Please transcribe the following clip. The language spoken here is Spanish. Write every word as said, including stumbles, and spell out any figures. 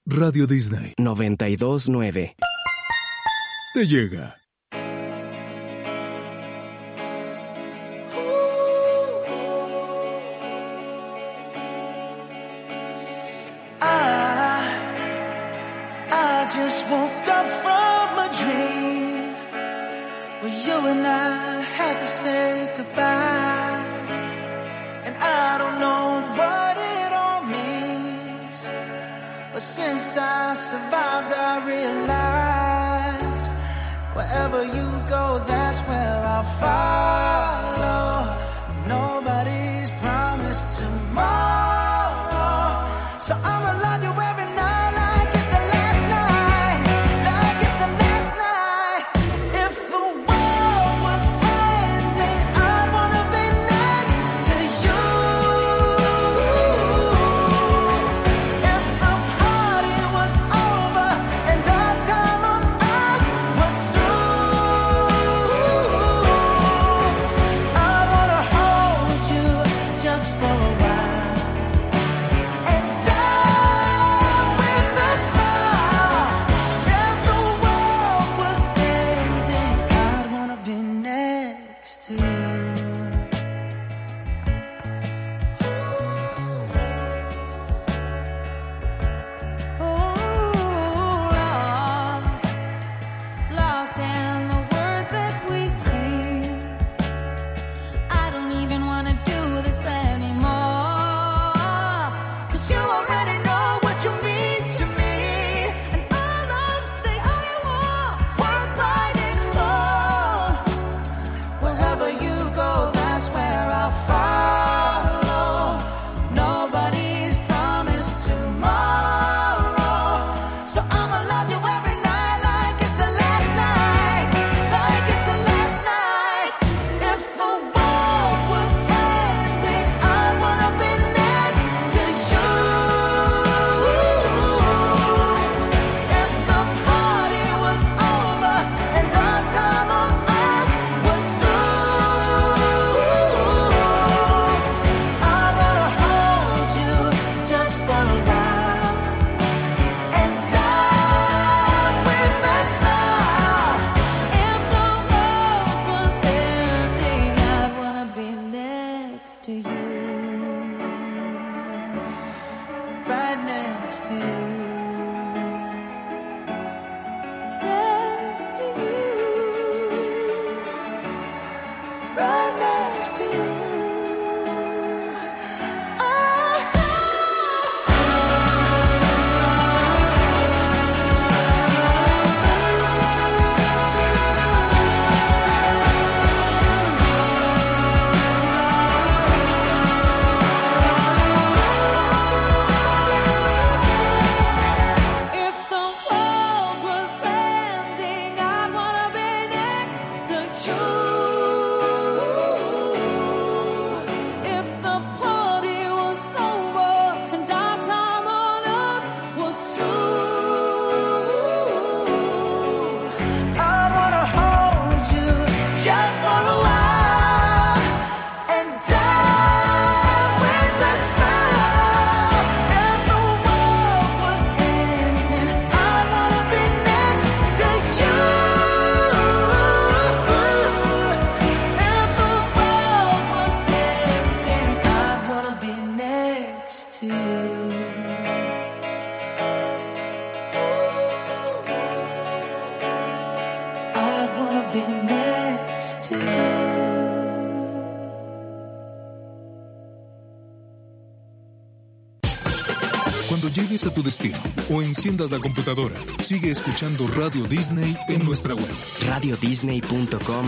Radio Disney noventa y dos punto nueve. te llega. I just woke up from a dream where you and I had to say goodbye, and I don't know what it all means, but since I survived I realized wherever you go, that's where I'll follow. Nobody's promised tomorrow, so I'ma love you every night. Cuando llegues a tu destino o enciendas la computadora, sigue escuchando Radio Disney en nuestra web. radio disney punto com